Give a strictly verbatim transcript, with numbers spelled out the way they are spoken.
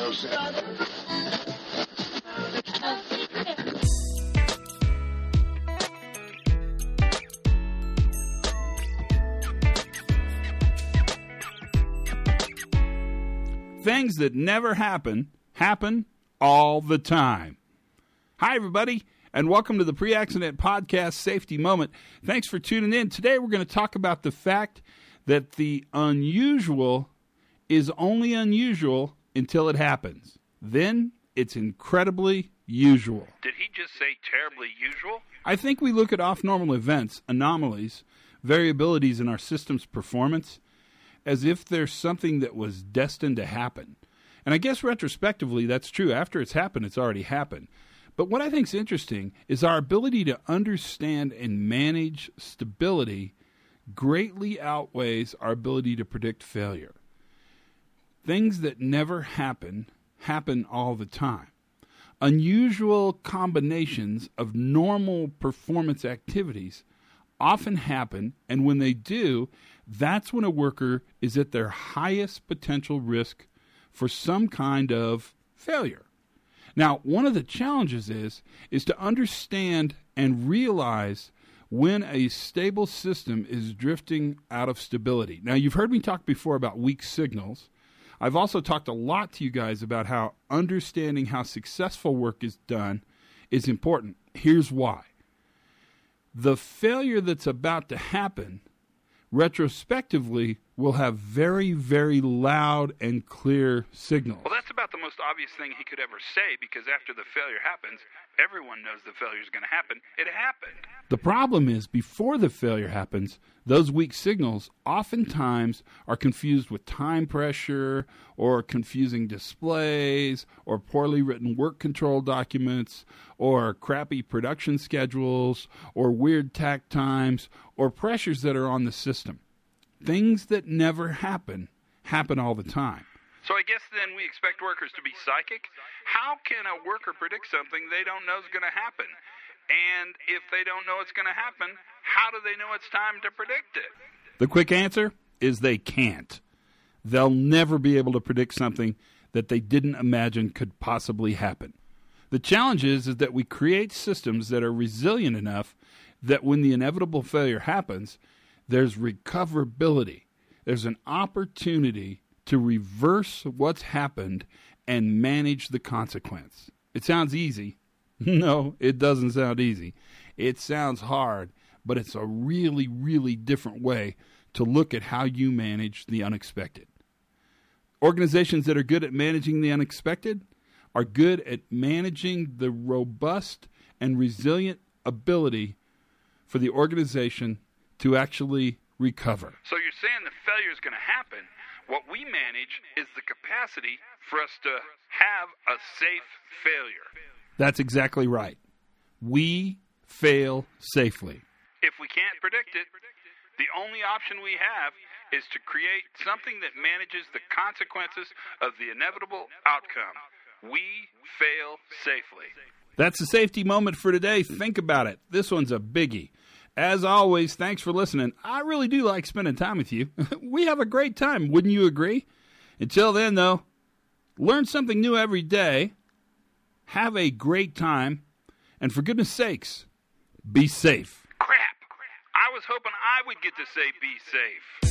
Things that never happen, happen all the time. Hi, everybody, and welcome to the Pre-Accident Podcast Safety Moment. Thanks for tuning in. Today, we're going to talk about the fact that the unusual is only unusual until it happens. Then, it's incredibly usual. Did he just say terribly usual? I think we look at off-normal events, anomalies, variabilities in our system's performance, as if there's something that was destined to happen. And I guess retrospectively, that's true. After it's happened, it's already happened. But what I think is interesting is our ability to understand and manage stability greatly outweighs our ability to predict failure. Things that never happen, happen all the time. Unusual combinations of normal performance activities often happen, and when they do, that's when a worker is at their highest potential risk for some kind of failure. Now, one of the challenges is, is to understand and realize when a stable system is drifting out of stability. Now, you've heard me talk before about weak signals. I've also talked a lot to you guys about how understanding how successful work is done is important. Here's why. The failure that's about to happen retrospectively will have very, very loud and clear signals. Well, that's about the most obvious thing he could ever say, because after the failure happens, everyone knows the failure is going to happen. It happened. The problem is, before the failure happens, those weak signals oftentimes are confused with time pressure or confusing displays or poorly written work control documents or crappy production schedules or weird tack times or pressures that are on the system. Things that never happen, happen all the time. So I guess then we expect workers to be psychic? How can a worker predict something they don't know is going to happen? And if they don't know it's going to happen, how do they know it's time to predict it? The quick answer is they can't. They'll never be able to predict something that they didn't imagine could possibly happen. The challenge is, is that we create systems that are resilient enough that when the inevitable failure happens, there's recoverability. There's an opportunity to reverse what's happened and manage the consequence. It sounds easy. No, it doesn't sound easy. It sounds hard, but it's a really, really different way to look at how you manage the unexpected. Organizations that are good at managing the unexpected are good at managing the robust and resilient ability for the organization to actually recover. So you're saying the failure is going to happen. What we manage is the capacity for us to have a safe failure. That's exactly right. We fail safely. If we can't predict it, the only option we have is to create something that manages the consequences of the inevitable outcome. We fail safely. That's the safety moment for today. Think about it. This one's a biggie. As always, thanks for listening. I really do like spending time with you. We have a great time, wouldn't you agree? Until then, though, learn something new every day. Have a great time. And for goodness sakes, be safe. Crap. I was hoping I would get to say be safe.